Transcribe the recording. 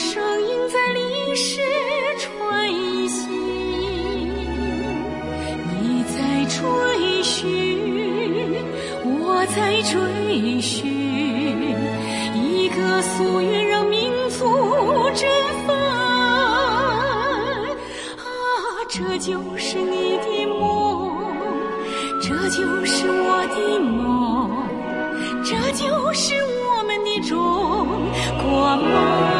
声音在历史传行，你在追寻，我在追寻，一个夙愿让民族振奋。这就是你的梦，这就是我的梦，这就是我们的中国梦。